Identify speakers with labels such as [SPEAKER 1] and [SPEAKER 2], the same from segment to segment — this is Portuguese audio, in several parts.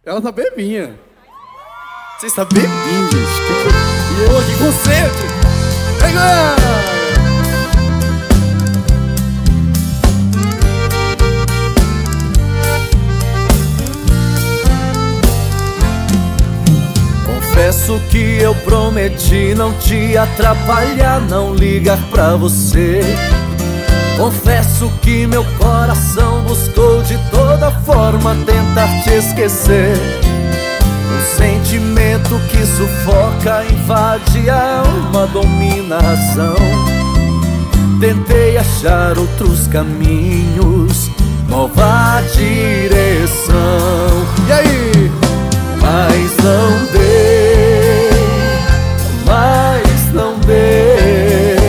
[SPEAKER 1] Ela tá bebinha.
[SPEAKER 2] Você está bebinho, gente.
[SPEAKER 1] Pô, que conceito! Pega!
[SPEAKER 2] Confesso que eu prometi não te atrapalhar, não ligar pra você. Confesso que meu coração buscou de toda forma tentar te esquecer. Um sentimento que sufoca, invade a alma, domina a razão. Tentei achar outros caminhos, nova direção.
[SPEAKER 1] E aí?
[SPEAKER 2] Mas não deu, mas não deu.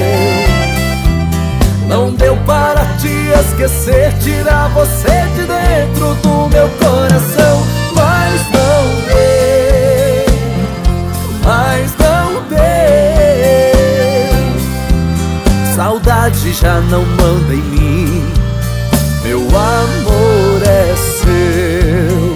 [SPEAKER 2] Não deu para te esquecer, tirar você de dentro do meu coração. Mas não deu, mas não deu. Saudade já não manda em mim, meu amor é seu.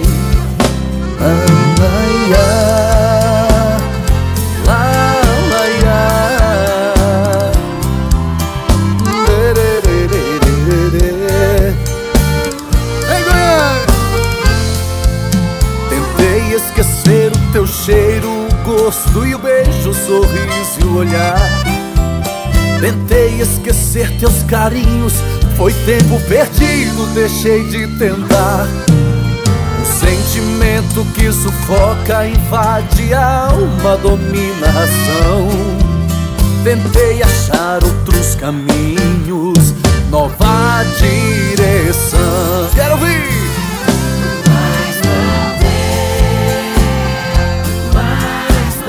[SPEAKER 2] Tentei esquecer o teu cheiro, o gosto e o beijo, o sorriso e o olhar. Tentei esquecer teus carinhos, foi tempo perdido, deixei de tentar. Sentimento que sufoca, invade a alma, domina a razão. Tentei achar outros caminhos, nova direção. Quero ouvir!
[SPEAKER 3] Mas não deu, mas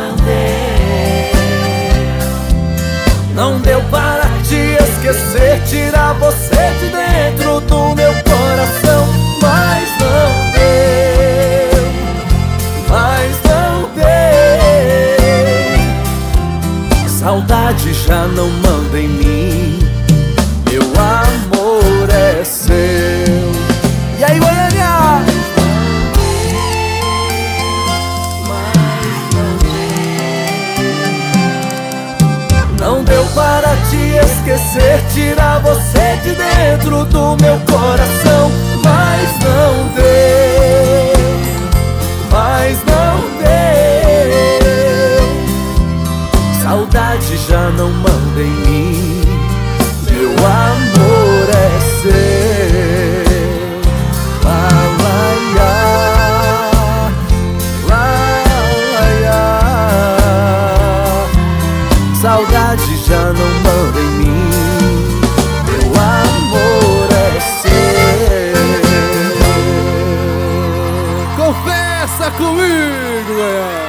[SPEAKER 3] não deu.
[SPEAKER 2] Não deu para te esquecer, tirar você de dentro do meu coração. Mas não deu, mas não deu. Saudade já não manda em mim, meu amor é seu. E aí, Goiânia? Não deu para te esquecer, tirar você de dentro do meu coração. Mas não deu, mas não deu. Saudade já não manda em mim, meu amor é seu. Saudade já não manda em mim, meu amor é seu.
[SPEAKER 1] Confessa comigo, Goiânia!